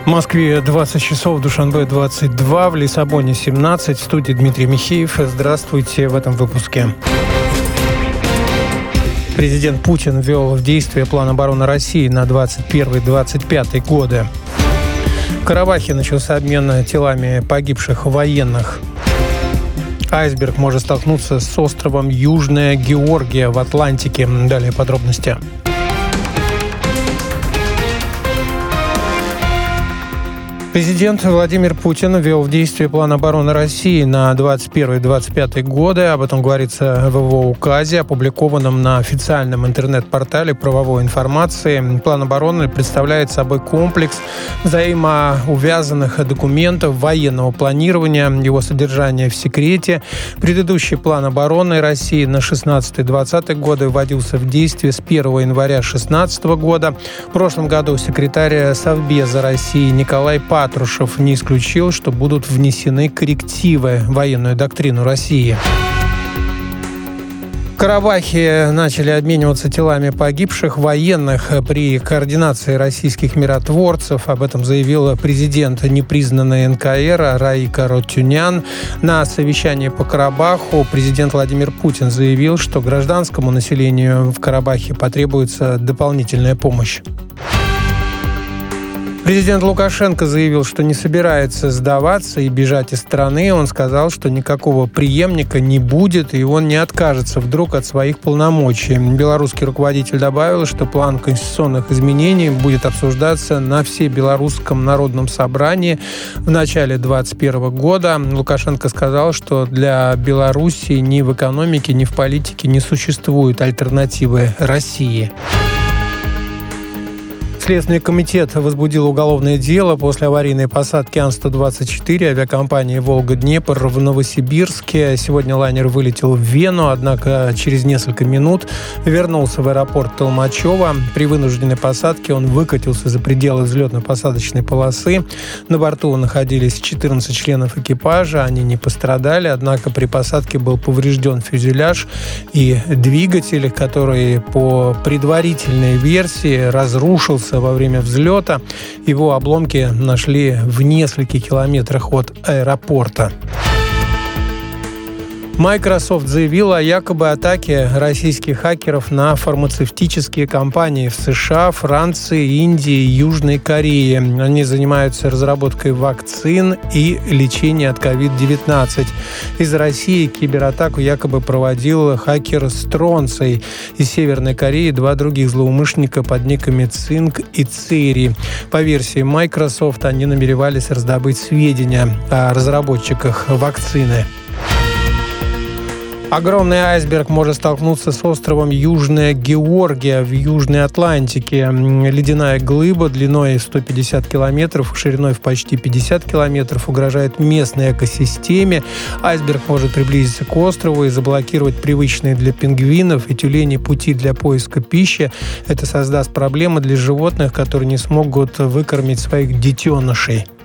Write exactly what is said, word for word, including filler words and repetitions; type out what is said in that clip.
В Москве двадцать часов, в Душанбе двадцать два, в Лиссабоне семнадцать. В студии Дмитрий Михеев. Здравствуйте в этом выпуске. Президент Путин ввел в действие план обороны России на двадцать первый - двадцать пятый годы. В Карабахе начался обмен телами погибших военных. Айсберг может столкнуться с островом Южная Георгия в Атлантике. Далее подробности. Президент Владимир Путин ввел в действие план обороны России на двадцать первый - двадцать пятый годы. Об этом говорится в его указе, опубликованном на официальном интернет-портале правовой информации. План обороны представляет собой комплекс взаимоувязанных документов военного планирования, его содержание в секрете. Предыдущий план обороны России на шестнадцатый - двадцатый годы вводился в действие с первого января шестнадцатого года. В прошлом году секретарь Совбеза России Николай Павлович Патрушев не исключил, что будут внесены коррективы в военную доктрину России. В Карабахе начали обмениваться телами погибших военных при координации российских миротворцев. Об этом заявил президент непризнанной эн ка эр Раика Ротюнян. На совещании по Карабаху президент Владимир Путин заявил, что гражданскому населению в Карабахе потребуется дополнительная помощь. Президент Лукашенко заявил, что не собирается сдаваться и бежать из страны. Он сказал, что никакого преемника не будет, и он не откажется вдруг от своих полномочий. Белорусский руководитель добавил, что план конституционных изменений будет обсуждаться на Всебелорусском народном собрании в начале двадцать первого года. Лукашенко сказал, что для Белоруссии ни в экономике, ни в политике не существует альтернативы России. Следственный комитет возбудил уголовное дело после аварийной посадки Ан сто двадцать четыре авиакомпании «Волга-Днепр» в Новосибирске. Сегодня лайнер вылетел в Вену, однако через несколько минут вернулся в аэропорт Толмачево. При вынужденной посадке он выкатился за пределы взлетно-посадочной полосы. На борту находились четырнадцать членов экипажа, они не пострадали, однако при посадке был поврежден фюзеляж и двигатель, который по предварительной версии разрушился во время взлета. Его обломки нашли в нескольких километрах от аэропорта. Microsoft заявила о якобы атаке российских хакеров на фармацевтические компании в США, Франции, Индии и Южной Корее. Они занимаются разработкой вакцин и лечением от ковид девятнадцать. Из России кибератаку якобы проводил хакер Стронций. Из Северной Кореи два других злоумышленника под никами Цинк и Цери. По версии Microsoft, они намеревались раздобыть сведения о разработчиках вакцины. Огромный айсберг может столкнуться с островом Южная Георгия в Южной Атлантике. Ледяная глыба длиной сто пятьдесят километров, шириной в почти пятьдесят километров угрожает местной экосистеме. Айсберг может приблизиться к острову и заблокировать привычные для пингвинов и тюленей пути для поиска пищи. Это создаст проблемы для животных, которые не смогут выкормить своих детенышей.